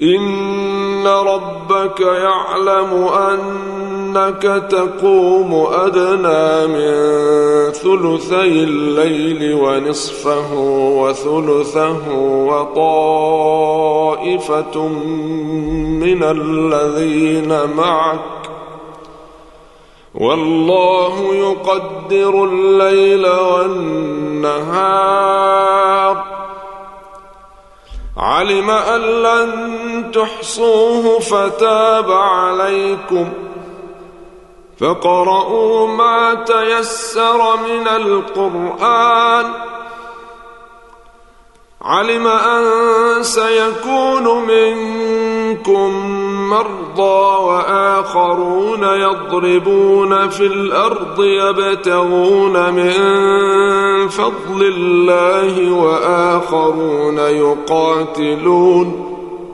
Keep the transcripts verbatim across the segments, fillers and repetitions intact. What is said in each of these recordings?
إن ربك يعلم أنك تقوم أدنى من ثلثي الليل ونصفه وثلثه وطائفة من الذين معك والله يقدر الليل والنهار علم أن لن تحصوه فتاب عليكم فاقرؤوا ما تيسر من القرآن علم أن سيكون منكم مرضى وآخرون يضربون في الأرض يبتغون من فضل الله وآخرون يقاتلون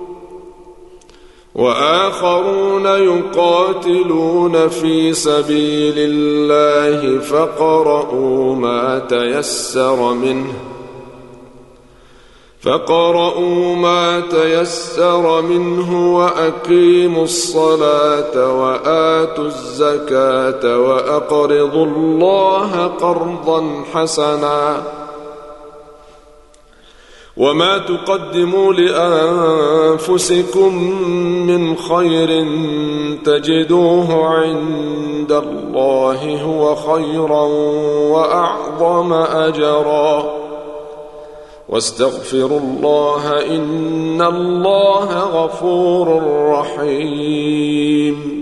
وآخرون يقاتلون في سبيل الله فاقرؤوا ما تيسر منه فاقرؤوا ما تيسر منه وأقيموا الصلاة وآتوا الزكاة وأقرضوا الله قرضا حسنا وما تقدموا لأنفسكم من خير تجدوه عند الله هو خيرا وأعظم أجرا واستغفروا الله إن الله غفور رحيم